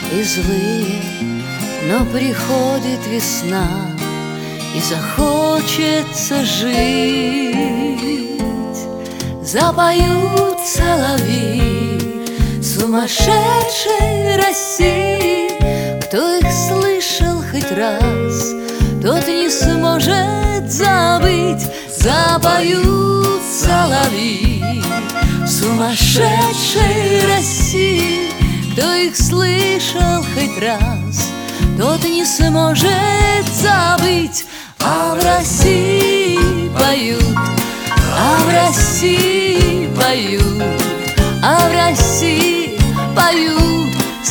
и злые, но приходит весна, и захочется жить. Запоют соловьи сумасшедшей России. Кто их слышал хоть раз, тот не сможет забыть. Запоют соловьи сумасшедшей России. Кто их слышал хоть раз, тот не сможет забыть. А в России поют, а в России поют, а в России поют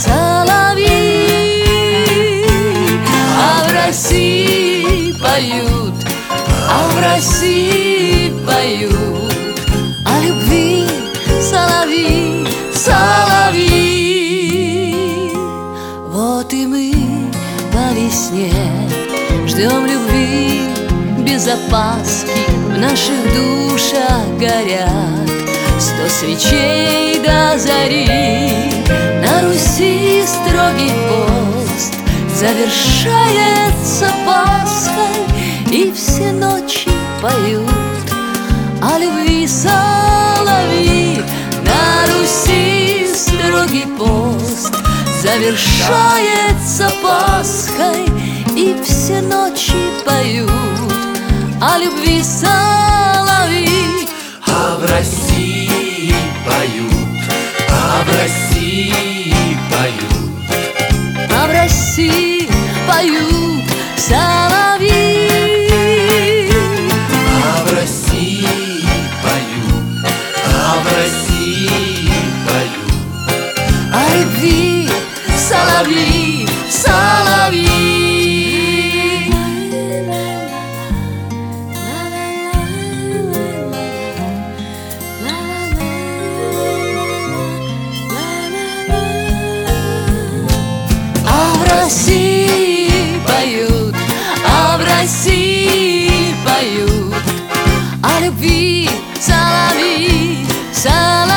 соловьи. А в России поют, а в России поют о любви соловьи, соловьи. Вот и мы по весне ждем любви без опаски. В наших душах горят 100 свечей до зари. На Руси строгий пост завершается Пасхой, и все ночи поют о любви соловьи. На Руси строгий пост завершается Пасхой, и все ночи поют о любви соловьи. А в России поют, а в России поют, а в России поют соловьи. А в России поют, а в России поют о любви соловьи, соловьи. А в России поют, а в России поют о любви соловьи, соловьи.